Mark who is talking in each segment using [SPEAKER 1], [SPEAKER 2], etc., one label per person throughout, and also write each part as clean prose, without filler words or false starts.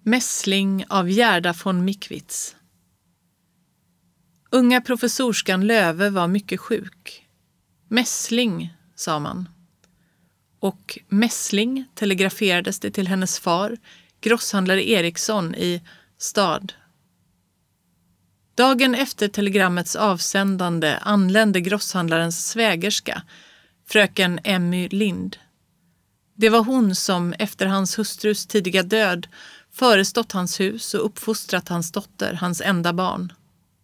[SPEAKER 1] Mässling av Gerda von Mickwitz. Unga professorskan Löve var mycket sjuk. Mässling, sa man. Och mässling telegraferades det till hennes far, grosshandlare Eriksson i stad. Dagen efter telegrammets avsändande anlände grosshandlarens svägerska, fröken Emmy Lind. Det var hon som efter hans hustrus tidiga död förestått hans hus och uppfostrat hans dotter, hans enda barn.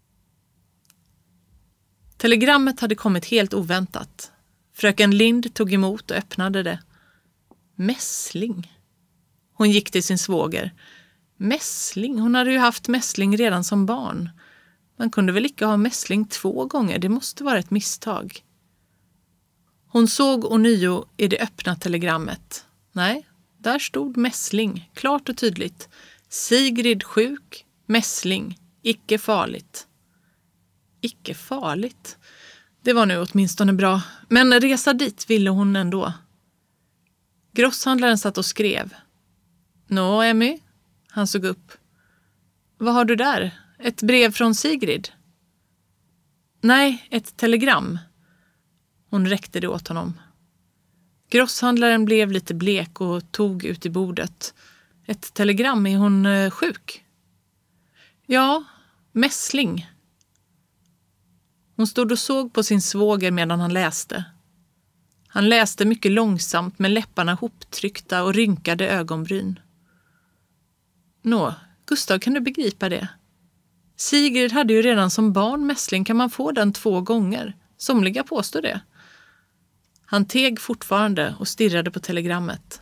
[SPEAKER 1] Telegrammet hade kommit helt oväntat. Fröken Lind tog emot och öppnade det. Mässling. Hon gick till sin svåger. Mässling? Hon hade ju haft mässling redan som barn. Man kunde väl inte ha mässling 2 gånger, det måste vara ett misstag. Hon såg ånyo i det öppna telegrammet. Nej, där stod mässling, klart och tydligt. Sigrid sjuk, mässling, icke farligt. Icke farligt. Det var nu åtminstone bra, men resa dit ville hon ändå. Grosshandlaren satt och skrev. Nå, Emmy? Han såg upp. Vad har du där? Ett brev från Sigrid? Nej, ett telegram. Hon räckte det åt honom. Grosshandlaren blev lite blek och tog ut i bordet. Ett telegram, är hon sjuk? Ja, mässling. Hon stod och såg på sin svåger medan han läste. Han läste mycket långsamt med läpparna hoptryckta och rynkade ögonbryn. Nå, Gustav, kan du begripa det? Sigrid hade ju redan som barn mässling, kan man få den 2 gånger? Somliga påstår det. Han teg fortfarande och stirrade på telegrammet.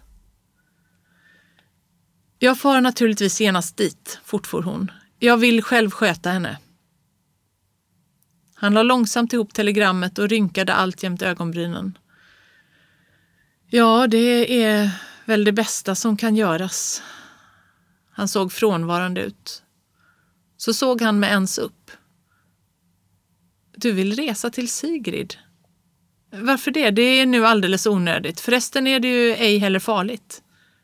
[SPEAKER 1] Jag far naturligtvis genast dit, fortfor hon. Jag vill själv sköta henne. Han la långsamt ihop telegrammet och rynkade alltjämt ögonbrynen. Ja, det är väl det bästa som kan göras. Han såg frånvarande ut. Så såg han med ens upp. Du vill resa till Sigrid? Varför det? Det är nu alldeles onödigt. Förresten är det ju ej heller farligt.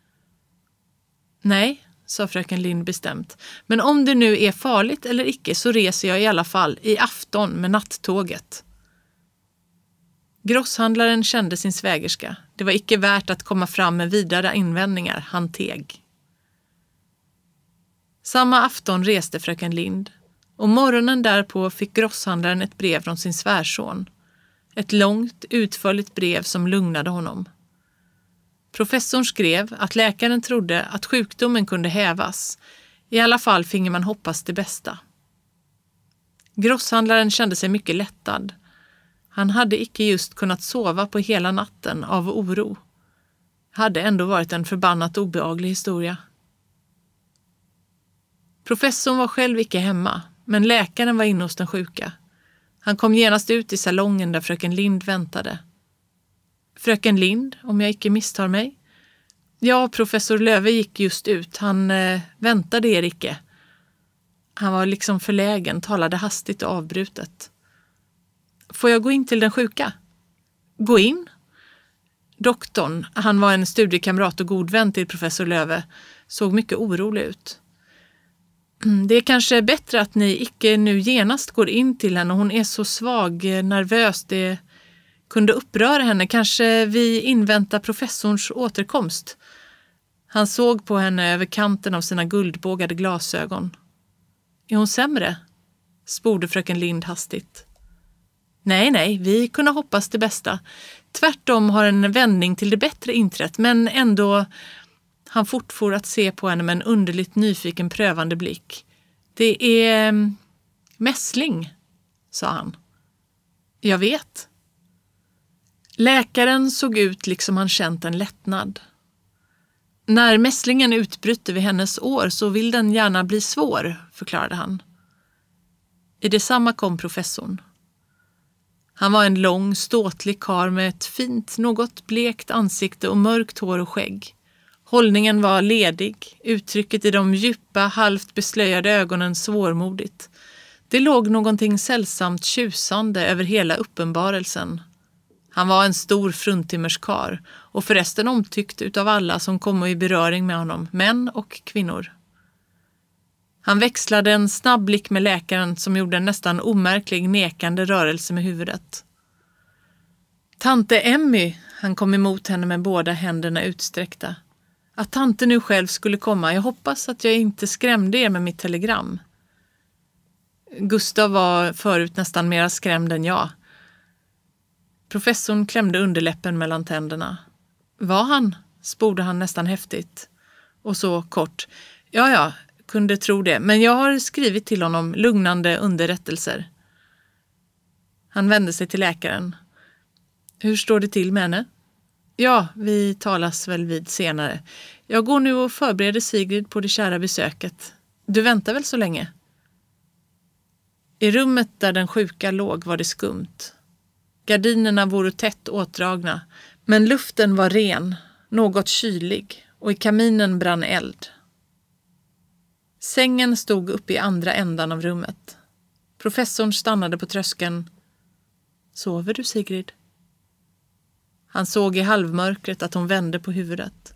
[SPEAKER 1] Nej, sa fröken Lind bestämt. Men om det nu är farligt eller icke så reser jag i alla fall i afton med nattåget. Grosshandlaren kände sin svägerska. Det var icke värt att komma fram med vidare invändningar. Han teg. Samma afton reste fröken Lind. Och morgonen därpå fick grosshandlaren ett brev från sin svärson. Ett långt, utförligt brev som lugnade honom. Professorn skrev att läkaren trodde att sjukdomen kunde hävas. I alla fall finge man hoppas det bästa. Grosshandlaren kände sig mycket lättad. Han hade icke just kunnat sova på hela natten av oro. Hade ändå varit en förbannat obehaglig historia. Professorn var själv icke hemma, men läkaren var inne hos den sjuka. Han kom genast ut i salongen där fröken Lind väntade. Fröken Lind, om jag icke misstar mig? Ja, professor Löve gick just ut. Han väntade er icke. Han var liksom förlägen, talade hastigt och avbrutet. Får jag gå in till den sjuka? Gå in? Doktorn, han var en studiekamrat och god vän till professor Löve, såg mycket orolig ut. Det är kanske bättre att ni icke nu genast går in till henne. Hon är så svag, nervös. Det kunde uppröra henne. Kanske vi inväntar professorns återkomst. Han såg på henne över kanten av sina guldbågade glasögon. Är hon sämre? Sporde fröken Lind hastigt. Nej, vi kunde hoppas det bästa. Tvärtom har en vändning till det bättre inträtt, men ändå... Han fortfor att se på henne med en underligt nyfiken prövande blick. Det är mässling, sa han. Jag vet. Läkaren såg ut liksom han känt en lättnad. När mässlingen utbryter vid hennes år så vill den gärna bli svår, förklarade han. I detsamma kom professorn. Han var en lång, ståtlig karl med ett fint, något blekt ansikte och mörkt hår och skägg. Hållningen var ledig, uttrycket i de djupa, halvt beslöjade ögonen svårmodigt. Det låg någonting sällsamt tjusande över hela uppenbarelsen. Han var en stor fruntimmerskar och förresten omtyckt utav alla som kom i beröring med honom, män och kvinnor. Han växlade en snabb blick med läkaren som gjorde en nästan omärklig nekande rörelse med huvudet. Tante Emmy, han kom emot henne med båda händerna utsträckta. Att tante nu själv skulle komma, jag hoppas att jag inte skrämde er med mitt telegram. Gustav var förut nästan mera skrämd än jag. Professorn klämde underläppen mellan tänderna. Var han? Sporde han nästan häftigt. Och så kort. Ja, kunde tro det. Men jag har skrivit till honom lugnande underrättelser. Han vände sig till läkaren. Hur står det till med henne? Ja, vi talas väl vid senare. Jag går nu och förbereder Sigrid på det kära besöket. Du väntar väl så länge? I rummet där den sjuka låg var det skumt. Gardinerna vore tätt åtdragna, men luften var ren, något kylig, och i kaminen brann eld. Sängen stod uppe i andra ändan av rummet. Professorn stannade på tröskeln. Sover du, Sigrid? Han såg i halvmörkret att hon vände på huvudet.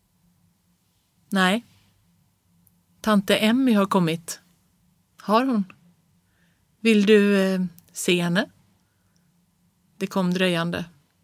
[SPEAKER 1] Nej. Tante Emmy har kommit. Har hon? Vill du se henne? Det kom dröjande.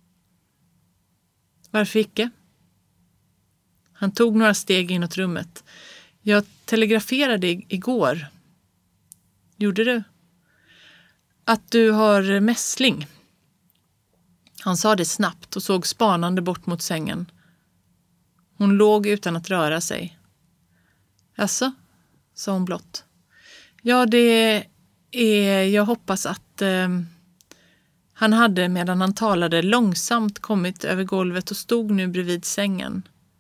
[SPEAKER 1] Varför icke? Han tog några steg inåt rummet. Jag telegraferade igår. Gjorde du? Att du har mässling. Han sa det snabbt och såg spanande bort mot sängen. Hon låg utan att röra sig. Jaså, sa hon blott. Ja, det är... Jag hoppas att... Han hade medan han talade långsamt kommit över golvet och stod nu bredvid sängen.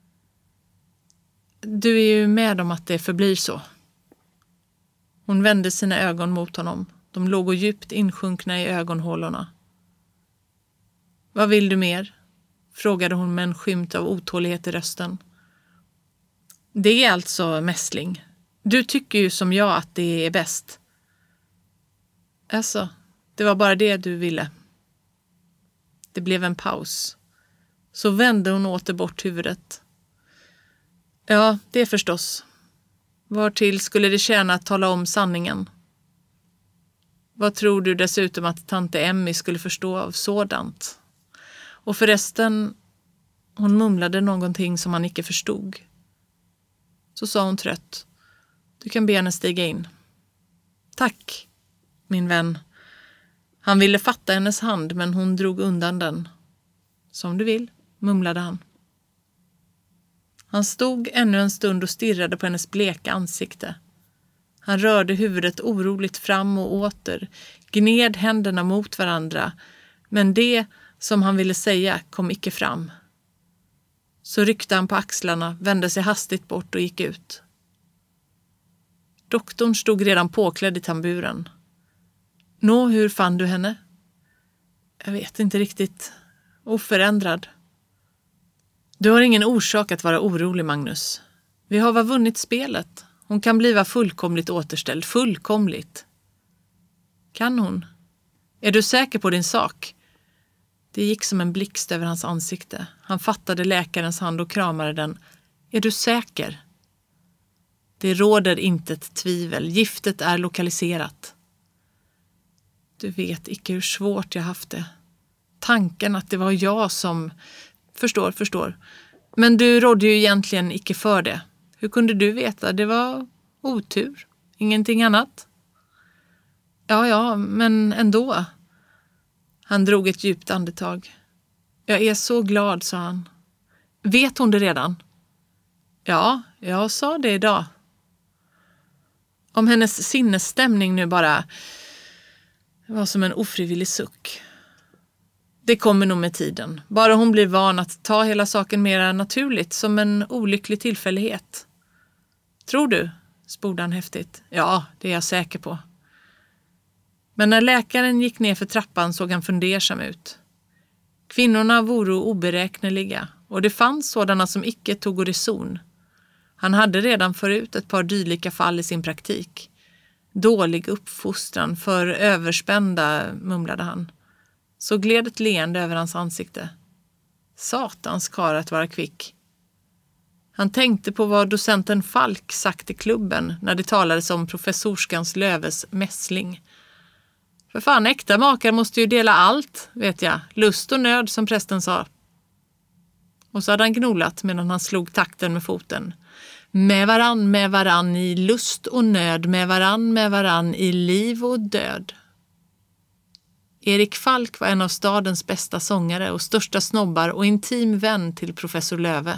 [SPEAKER 1] Du är ju med om att det förblir så. Hon vände sina ögon mot honom. De låg och djupt insjunkna i ögonhålorna. Vad vill du mer? Frågade hon med en skymt av otålighet i rösten. Det är alltså mässling. Du tycker ju som jag att det är bäst. Alltså, det var bara det du ville. Det blev en paus. Så vände hon åter bort huvudet. Ja, det är förstås. Vartill skulle det tjäna att tala om sanningen? Vad tror du dessutom att tante Emmy skulle förstå av sådant? Och förresten, hon mumlade någonting som han icke förstod. Så sa hon trött. Du kan be henne stiga in. Tack, min vän. Han ville fatta hennes hand, men hon drog undan den. Som du vill, mumlade han. Han stod ännu en stund och stirrade på hennes bleka ansikte. Han rörde huvudet oroligt fram och åter, gned händerna mot varandra, men det som han ville säga kom icke fram. Så ryckte han på axlarna, vände sig hastigt bort och gick ut. Doktorn stod redan påklädd i tamburen. Nå, hur fann du henne? Jag vet inte riktigt. Oförändrad. Du har ingen orsak att vara orolig, Magnus. Vi har väl vunnit spelet. Hon kan bliva fullkomligt återställd. Fullkomligt. Kan hon? Är du säker på din sak? Det gick som en blixt över hans ansikte. Han fattade läkarens hand och kramade den. Är du säker? Det råder inte ett tvivel. Giftet är lokaliserat. Du vet icke hur svårt jag haft det. Tanken att det var jag som... Förstår. Men du rådde ju egentligen icke för det. Hur kunde du veta? Det var otur. Ingenting annat. Ja, men ändå. Han drog ett djupt andetag. Jag är så glad, sa han. Vet hon det redan? Ja, jag sa det idag. Om hennes sinnesstämning nu bara... Det var som en ofrivillig suck. Det kommer nog med tiden. Bara hon blir van att ta hela saken mer naturligt, som en olycklig tillfällighet. Tror du? Sporde han häftigt. Ja, det är jag säker på. Men när läkaren gick ner för trappan såg han fundersam ut. Kvinnorna vore oberäkneliga, och det fanns sådana som icke tog reson. Han hade redan förut ett par dylika fall i sin praktik. Dålig uppfostran för överspända, mumlade han. Så gled ett leende över hans ansikte. Satans kar att vara kvick. Han tänkte på vad docenten Falk sagt i klubben när det talades om professorskans Löves mässling. För fan, äkta makar måste ju dela allt, vet jag. Lust och nöd, som prästen sa. Och så hade han gnolat medan han slog takten med foten. Med varann i lust och nöd, med varann i liv och död. Erik Falk var en av stadens bästa sångare och största snobbar och intim vän till professor Löve.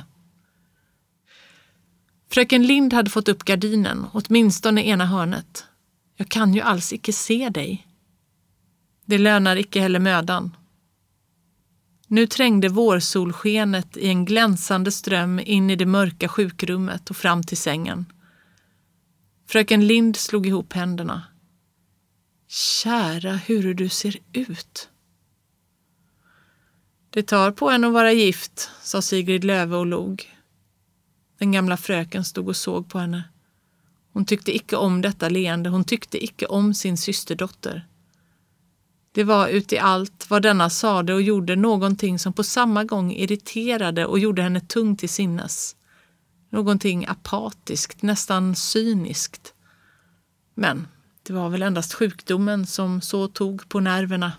[SPEAKER 1] Fröken Lind hade fått upp gardinen, åtminstone ena hörnet. Jag kan ju alls icke se dig. Det lönar icke heller mödan. Nu trängde vårsolskenet i en glänsande ström in i det mörka sjukrummet och fram till sängen. Fröken Lind slog ihop händerna. Kära, hur du ser ut. Det tar på en att vara gift, sa Sigrid Löve och log. Den gamla fröken stod och såg på henne. Hon tyckte icke om detta leende, hon tyckte icke om sin systerdotter. Det var uti allt vad denna sade och gjorde någonting som på samma gång irriterade och gjorde henne tung till sinnes. Någonting apatiskt, nästan cyniskt. Men det var väl endast sjukdomen som så tog på nerverna.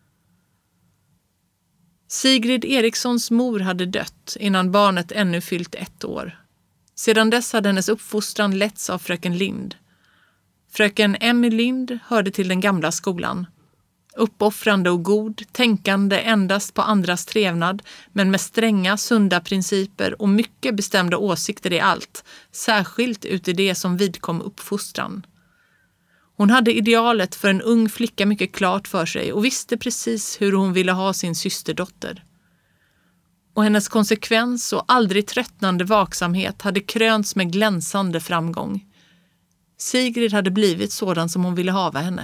[SPEAKER 1] Sigrid Erikssons mor hade dött innan barnet ännu fyllt 1 år. Sedan dess hade hennes uppfostran letts av fröken Lind. Fröken Emmy Lind hörde till den gamla skolan. Uppoffrande och god, tänkande endast på andras trevnad, men med stränga, sunda principer och mycket bestämda åsikter i allt, särskilt uti det som vidkom uppfostran. Hon hade idealet för en ung flicka mycket klart för sig och visste precis hur hon ville ha sin systerdotter. Och hennes konsekvens och aldrig tröttnande vaksamhet hade krönts med glänsande framgång. Sigrid hade blivit sådan som hon ville hava henne.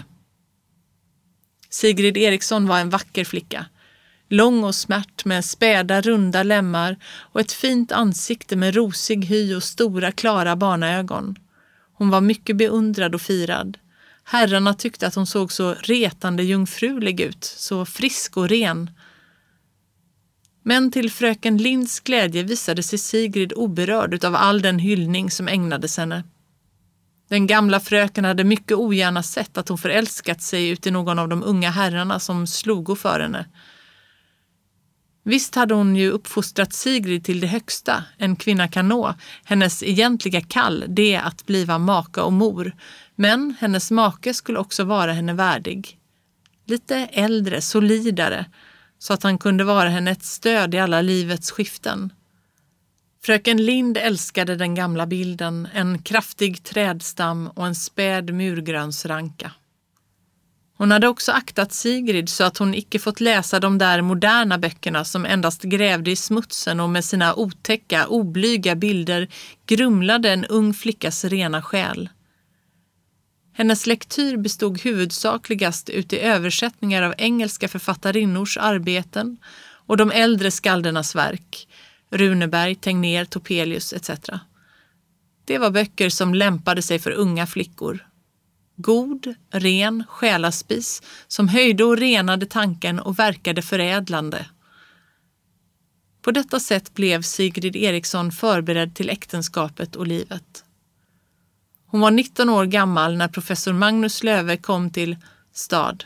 [SPEAKER 1] Sigrid Eriksson var en vacker flicka. Lång och smärt med späda runda lemmar och ett fint ansikte med rosig hy och stora klara barnaögon. Hon var mycket beundrad och firad. Herrarna tyckte att hon såg så retande jungfrulig ut, så frisk och ren. Men till fröken Linds glädje visade sig Sigrid oberörd av all den hyllning som ägnades henne. Den gamla fröken hade mycket ogärna sett att hon förälskat sig ut i någon av de unga herrarna som slogo för henne. Visst hade hon ju uppfostrat Sigrid till det högsta en kvinna kan nå, hennes egentliga kall, det att bliva maka och mor, men hennes make skulle också vara henne värdig. Lite äldre, solidare, så att han kunde vara henne ett stöd i alla livets skiften. Fröken Lind älskade den gamla bilden, en kraftig trädstam och en späd murgrönsranka. Hon hade också aktat Sigrid så att hon icke fått läsa de där moderna böckerna som endast grävde i smutsen och med sina otäcka, oblyga bilder grumlade en ung flickas rena själ. Hennes lektyr bestod huvudsakligast ut i översättningar av engelska författarinnors arbeten och de äldre skaldernas verk, Runeberg, Tegnér, Topelius etc. Det var böcker som lämpade sig för unga flickor. God, ren själaspis som höjde och renade tanken och verkade förädlande. På detta sätt blev Sigrid Eriksson förberedd till äktenskapet och livet. Hon var 19 år gammal när professor Magnus Löve kom till stad.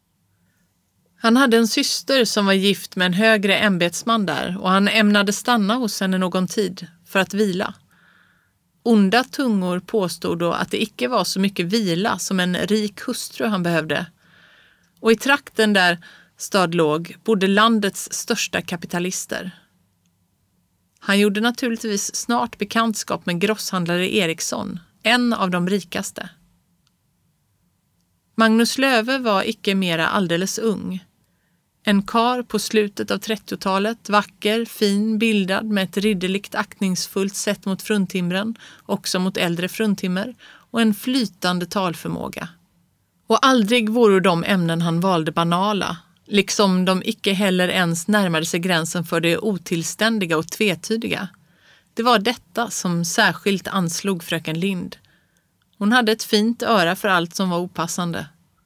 [SPEAKER 1] Han hade en syster som var gift med en högre ämbetsman där och han ämnade stanna hos henne någon tid för att vila. Onda tungor påstod då att det icke var så mycket vila som en rik hustru han behövde. Och i trakten där stad låg bodde landets största kapitalister. Han gjorde naturligtvis snart bekantskap med grosshandlare Eriksson, en av de rikaste. Magnus Löve var icke mera alldeles ung. En karl på slutet av 30-talet, vacker, fin, bildad med ett ridderligt aktningsfullt sätt mot fruntimren, också mot äldre fruntimmer, och en flytande talförmåga. Och aldrig vore de ämnen han valde banala, liksom de icke heller ens närmade sig gränsen för det otillständiga och tvetydiga. Det var detta som särskilt anslog fröken Lind. Hon hade ett fint öra för allt som var opassande.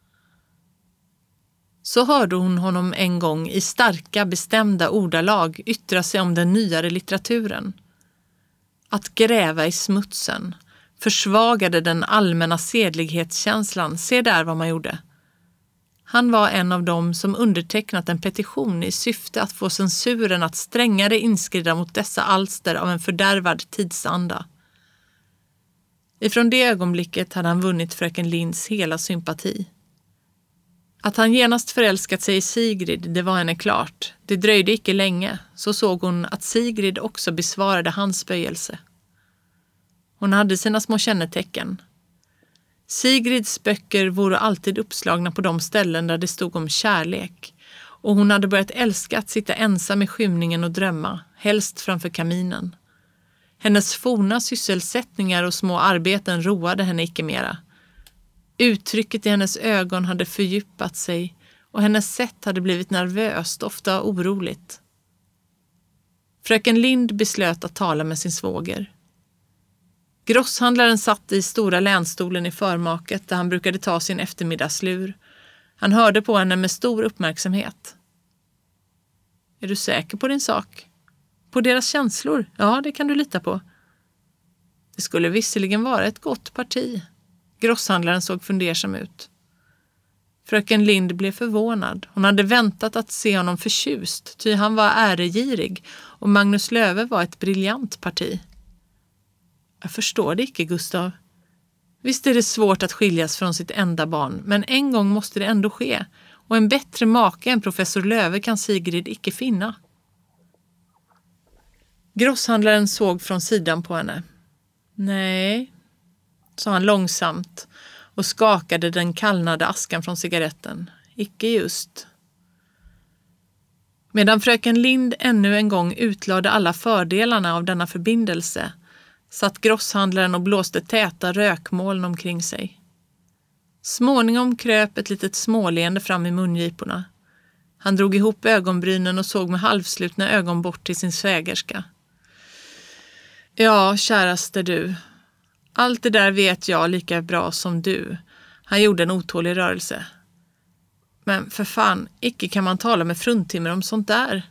[SPEAKER 1] Så hörde hon honom en gång i starka, bestämda ordalag yttra sig om den nyare litteraturen. Att gräva i smutsen försvagade den allmänna sedlighetskänslan. Se där vad man gjorde. Han var en av dem som undertecknat en petition i syfte att få censuren att strängare inskrida mot dessa alster av en fördärvad tidsanda. Ifrån det ögonblicket hade han vunnit fröken Linds hela sympati. Att han genast förälskat sig i Sigrid, det var henne klart. Det dröjde icke länge, så såg hon att Sigrid också besvarade hans böjelse. Hon hade sina små kännetecken. Sigrids böcker vore alltid uppslagna på de ställen där det stod om kärlek, och hon hade börjat älska att sitta ensam i skymningen och drömma, helst framför kaminen. Hennes forna sysselsättningar och små arbeten roade henne icke mera. Uttrycket i hennes ögon hade fördjupat sig och hennes sätt hade blivit nervöst, ofta oroligt. Fröken Lind beslöt att tala med sin svåger. Grosshandlaren satt i stora länstolen i förmaket där han brukade ta sin eftermiddagslur. Han hörde på henne med stor uppmärksamhet. Är du säker på din sak? På deras känslor? Ja, det kan du lita på. Det skulle visserligen vara ett gott parti. Grosshandlaren såg fundersam ut. Fröken Lind blev förvånad. Hon hade väntat att se honom förtjust, ty han var äregirig och Magnus Löwe var ett briljant parti. Jag förstår det icke, Gustav. Visst är det svårt att skiljas från sitt enda barn, men en gång måste det ändå ske, och en bättre make än professor Löwe kan Sigrid icke finna. Grosshandlaren såg från sidan på henne. Nej, sa han långsamt och skakade den kallnade askan från cigaretten. Icke just. Medan fröken Lind ännu en gång utlade alla fördelarna av denna förbindelse satt grosshandlaren och blåste täta rökmoln omkring sig. Småningom kröp ett litet småleende fram i mungiporna. Han drog ihop ögonbrynen och såg med halvslutna ögon bort till sin svägerska. Ja, käraste du. Allt det där vet jag lika bra som du. Han gjorde en otålig rörelse. Men för fan, icke kan man tala med fruntimmer om sånt där.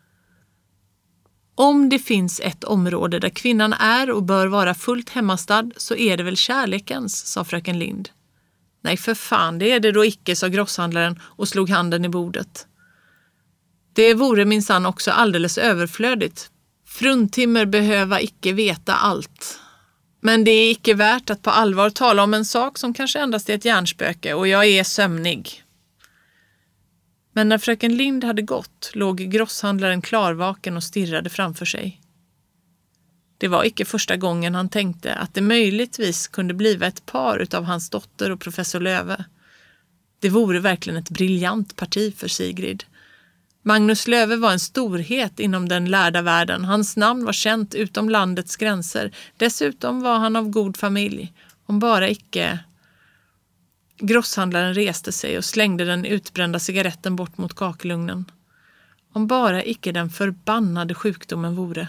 [SPEAKER 1] Om det finns ett område där kvinnan är och bör vara fullt hemmastad så är det väl kärlekens, sa fröken Lind. Nej för fan, det är det då icke, sa grosshandlaren och slog handen i bordet. Det vore minsann också alldeles överflödigt. Fruntimmer behöva icke veta allt. Men det är icke värt att på allvar tala om en sak som kanske endast är ett hjärnspöke, och jag är sömnig. Men när fröken Lind hade gått låg grosshandlaren klarvaken och stirrade framför sig. Det var icke första gången han tänkte att det möjligtvis kunde bliva ett par utav hans dotter och professor Löwe. Det vore verkligen ett briljant parti för Sigrid. Magnus Löwe var en storhet inom den lärda världen. Hans namn var känt utom landets gränser. Dessutom var han av god familj. Om bara icke... Grosshandlaren reste sig och slängde den utbrända cigaretten bort mot kakelugnen. Om bara icke den förbannade sjukdomen vore.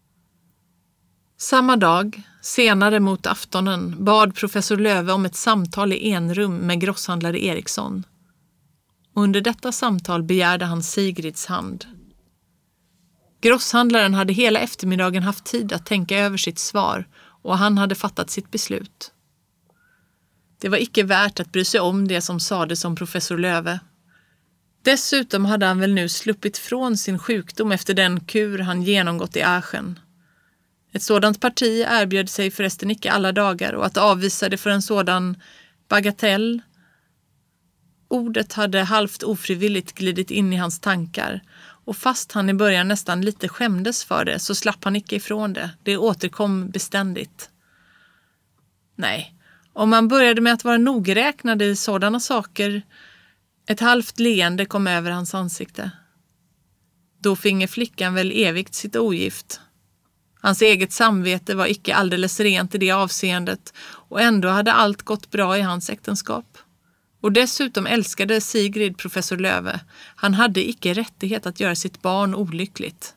[SPEAKER 1] Samma dag, senare mot aftonen, bad professor Löwe om ett samtal i enrum med grosshandlare Eriksson. Och under detta samtal begärde han Sigrids hand. Grosshandlaren hade hela eftermiddagen haft tid att tänka över sitt svar och han hade fattat sitt beslut. Det var icke värt att bry sig om det som sades om professor Löwe. Dessutom hade han väl nu sluppit från sin sjukdom efter den kur han genomgått i Aachen. Ett sådant parti erbjöd sig förresten icke alla dagar, och att avvisa det för en sådan bagatell. Ordet hade halvt ofrivilligt glidit in i hans tankar, och fast han i början nästan lite skämdes för det så slapp han icke ifrån det. Det återkom beständigt. Nej, om man började med att vara nogräknad i sådana saker, ett halvt leende kom över hans ansikte. Då finge flickan väl evigt sitt ogift. Hans eget samvete var icke alldeles rent i det avseendet, och ändå hade allt gått bra i hans äktenskap. Och dessutom älskade Sigrid professor Löwe. Han hade icke rättighet att göra sitt barn olyckligt.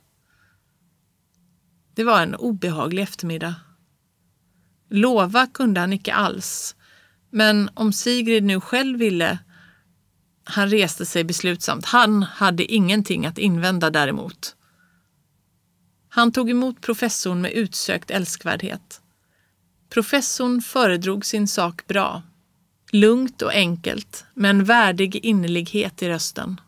[SPEAKER 1] Det var en obehaglig eftermiddag. Lova kunde han icke alls, men om Sigrid nu själv ville... Han reste sig beslutsamt. Han hade ingenting att invända däremot. Han tog emot professorn med utsökt älskvärdhet. Professorn föredrog sin sak bra. Lugnt och enkelt, med en värdig innerlighet i rösten.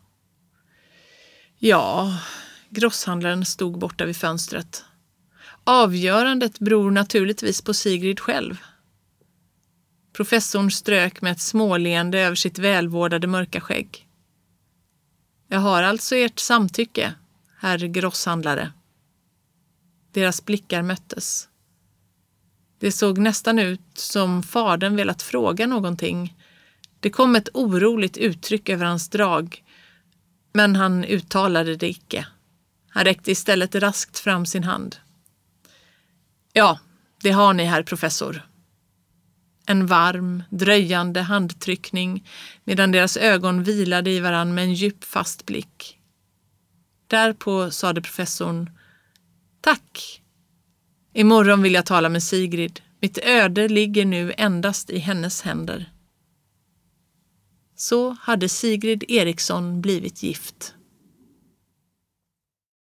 [SPEAKER 1] Ja, grosshandlaren stod borta vid fönstret. Avgörandet beror naturligtvis på Sigrid själv. Professorn strök med ett småleende över sitt välvårdade mörka skägg. Jag har alltså ert samtycke, herr grosshandlare. Deras blickar möttes. Det såg nästan ut som fadern velat fråga någonting. Det kom ett oroligt uttryck över hans drag, men han uttalade det icke. Han räckte istället raskt fram sin hand. Ja, det har ni, herr professor. En varm, dröjande handtryckning medan deras ögon vilade i varann med en djup fast blick. Därpå sade professorn: Tack! Imorgon vill jag tala med Sigrid. Mitt öde ligger nu endast i hennes händer. Så hade Sigrid Eriksson blivit gift.